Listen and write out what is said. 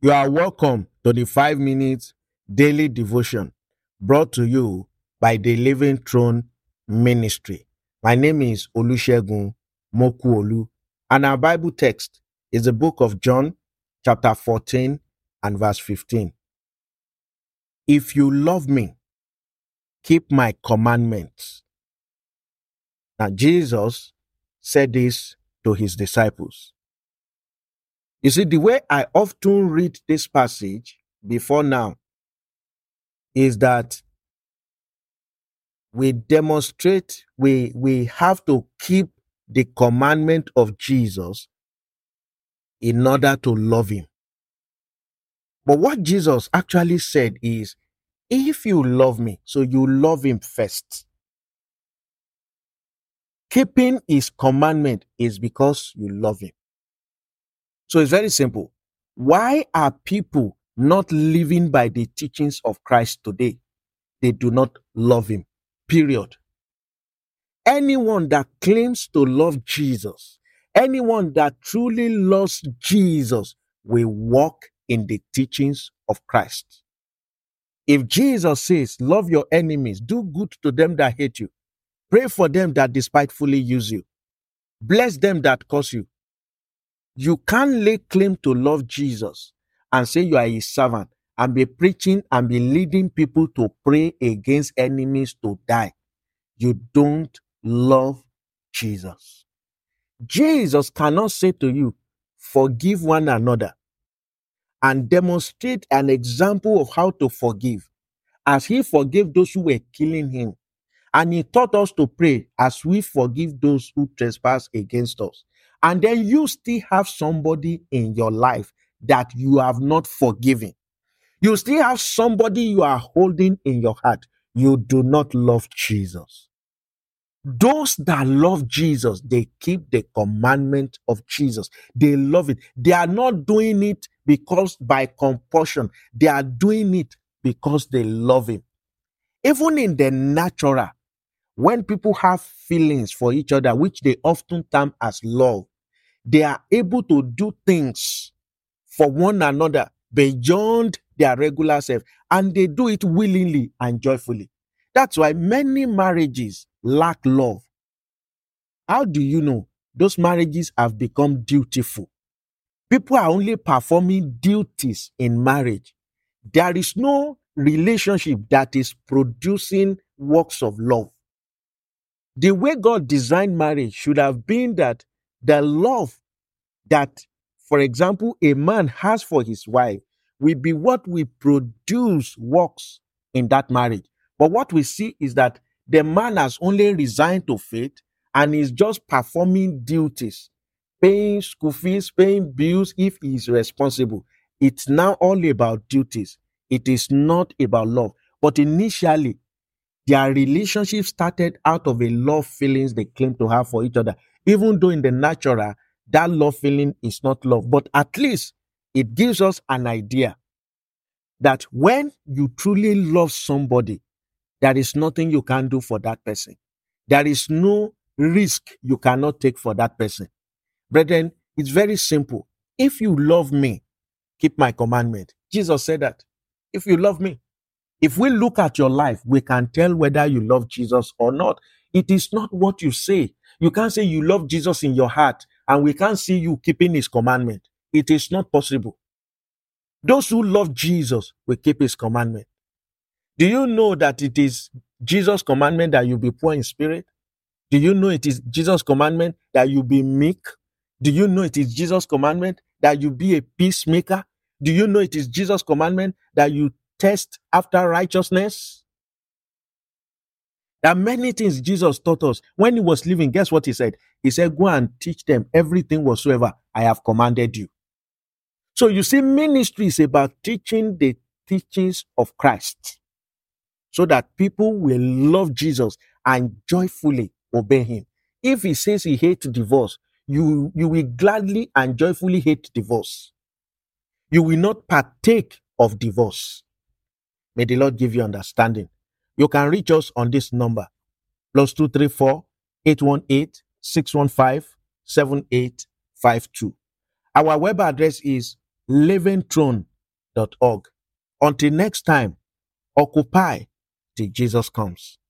You are welcome to the 5 minutes daily devotion brought to you by the Living Throne Ministry. My name is Olusegun Mokuolu, and our Bible text is the book of John, chapter 14 and verse 15. If you love me, keep my commandments. Now, Jesus said this to his disciples. You see, the way I often read this passage before now is that we demonstrate, we have to keep the commandment of Jesus in order to love him. But what Jesus actually said is, if you love me, so you love him first. Keeping his commandment is because you love him. So it's very simple. Why are people not living by the teachings of Christ today? They do not love him. Period. Anyone that claims to love Jesus, anyone that truly loves Jesus, will walk in the teachings of Christ. If Jesus says, love your enemies, do good to them that hate you, pray for them that despitefully use you, bless them that curse you, you can't lay claim to love Jesus and say you are his servant and be preaching and be leading people to pray against enemies to die. You don't love Jesus. Jesus cannot say to you, forgive one another, and demonstrate an example of how to forgive, as he forgave those who were killing him. And he taught us to pray as we forgive those who trespass against us. And then you still have somebody in your life that you have not forgiven. You still have somebody you are holding in your heart. You do not love Jesus. Those that love Jesus, they keep the commandment of Jesus. They love it. They are not doing it because by compulsion. They are doing it because they love him. Even in the natural, when people have feelings for each other, which they often term as love, they are able to do things for one another beyond their regular self, and they do it willingly and joyfully. That's why many marriages lack love. How do you know? Those marriages have become dutiful. People are only performing duties in marriage. There is no relationship that is producing works of love. The way God designed marriage should have been that the love that, for example, a man has for his wife will be what will produce works in that marriage. But what we see is that the man has only resigned to faith and is just performing duties, paying school fees, paying bills if he is responsible. It's now all about duties. It is not about love. But initially, their relationship started out of a love feelings they claim to have for each other. Even though in the natural, that love feeling is not love. But at least it gives us an idea that when you truly love somebody, there is nothing you can do for that person. There is no risk you cannot take for that person. Brethren, it's very simple. If you love me, keep my commandment. Jesus said that. If you love me. If we look at your life, we can tell whether you love Jesus or not. It is not what you say. You can't say you love Jesus in your heart and we can't see you keeping his commandment. It is not possible. Those who love Jesus will keep his commandment. Do you know that it is Jesus' commandment that you be poor in spirit? Do you know it is Jesus' commandment that you be meek? Do you know it is Jesus' commandment that you be a peacemaker? Do you know it is Jesus' commandment that you test after righteousness? There are many things Jesus taught us. When he was living, guess what he said? He said, go and teach them everything whatsoever I have commanded you. So you see, ministry is about teaching the teachings of Christ so that people will love Jesus and joyfully obey him. If he says he hates divorce, you will gladly and joyfully hate divorce. You will not partake of divorce. May the Lord give you understanding. You can reach us on this number, +234 818 615 7852. Our web address is livingthrone.org. Until next time, occupy till Jesus comes.